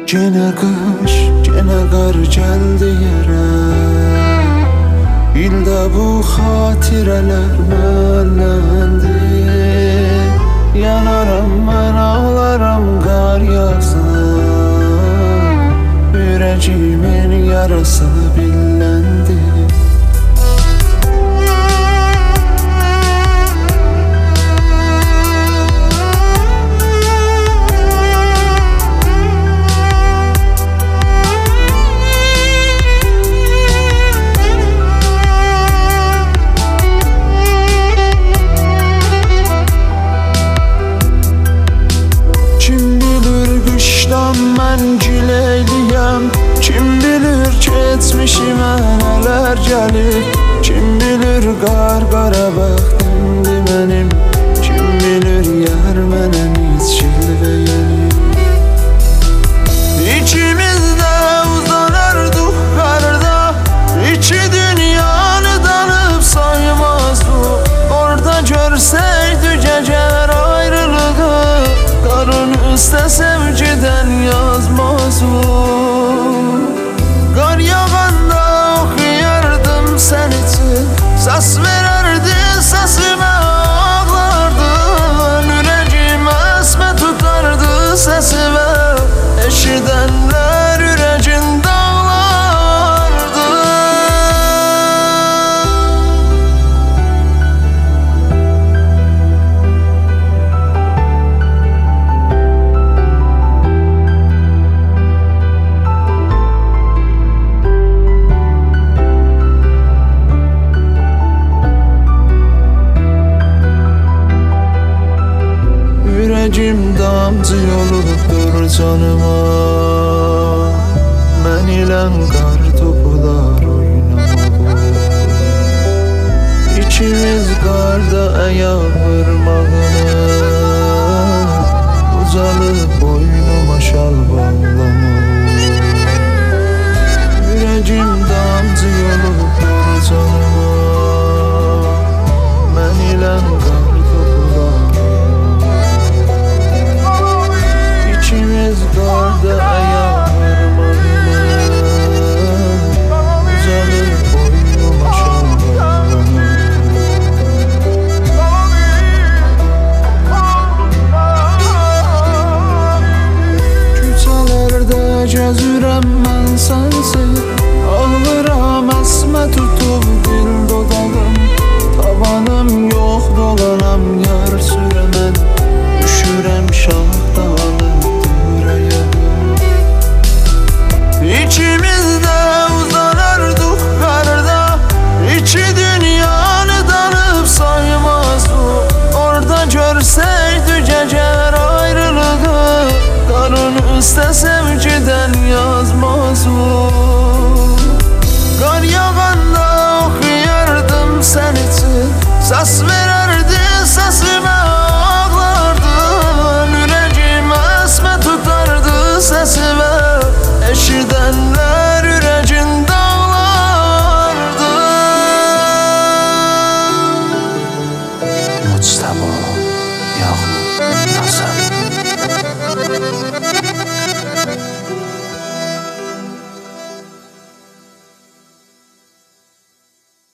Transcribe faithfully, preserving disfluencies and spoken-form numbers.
Gene kış, gene kar geldi yere. İldə bu xatirələr mənləndi. Yanaram mən, ağlaram qar yağsın. Ürəcimin yarası billəndi. Mən gileyliyəm, kim bilir keçmişimə nələr gəlir. Kim bilir qar qara bəxtimdir mənim. Kim bilir yar mənə niçil və yenir. İkimiz də uzanardıq qarda, İki dünyanı danıb saymazdıq. Orada görsəydi gecələr ayrılığı, qarın üstə sevgiden yazmaz o. Qar yağanda oxuyardım sən için, səs verərdi səsimə ağlardın. Ürəyim əsmə tutardı səsimə, eşidənlər ürəyin dağlardı. Ürəyim damcı yolubdur canıma. Mən ilən qar topular oynamalı. İkimiz qarda ayaq vurmağına, uzalıb boynuma şal bağlamalı. Ürəyim damcı yolubdur canıma. Mən ilən qar qarda ayaq vurmağına, uzanır boynuma şal bağlamalı. Küçələrdə gəzirəm mən sənsiz, ağlıram əsmə tutub dil dodağım. Tavanım yox dolanam yar sürəmən, düşürəm şah dağılıb. İkimiz de uzanardık qarda, İki dünyanı danıb saymazdık. Orada görsəydi gecələr ayrılığı, qarın üstə sevgiden yazmazdık. Qar yağanda oxuyardım sən için, səs verərdim